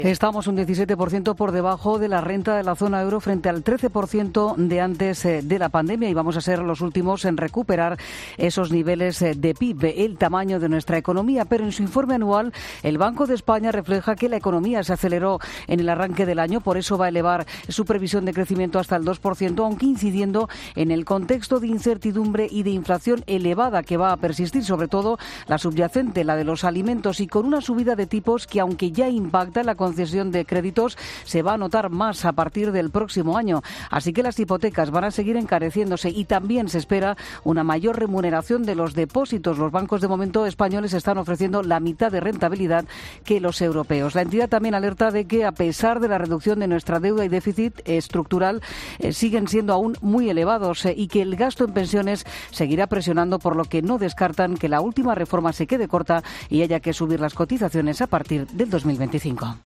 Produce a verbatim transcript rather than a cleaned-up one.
Estamos un diecisiete por ciento por debajo de la renta de la zona euro frente al trece por ciento de antes de la pandemia y vamos a ser los últimos en recuperar esos niveles de P I B, el tamaño de nuestra economía. Pero en su informe anual, el Banco de España refleja que la economía se aceleró en el arranque del año, por eso va a elevar su previsión de crecimiento hasta el dos por ciento, aunque incidiendo en el contexto de incertidumbre y de inflación elevada que va a persistir, sobre todo la subyacente, la de los alimentos, y con una subida de tipos que, aunque ya impacta en la concesión de créditos, se va a notar más a partir del próximo año. Así que las hipotecas van a seguir encareciéndose y también se espera una mayor remuneración de los depósitos. Los bancos de momento españoles están ofreciendo la mitad de rentabilidad que los europeos. La entidad también alerta de que, a pesar de la reducción de nuestra deuda y déficit estructural, eh, siguen siendo aún muy elevados eh, y que el gasto en pensiones seguirá presionando, por lo que no descartan que la última reforma se quede corta y haya que subir las cotizaciones a partir del dos mil veinticinco.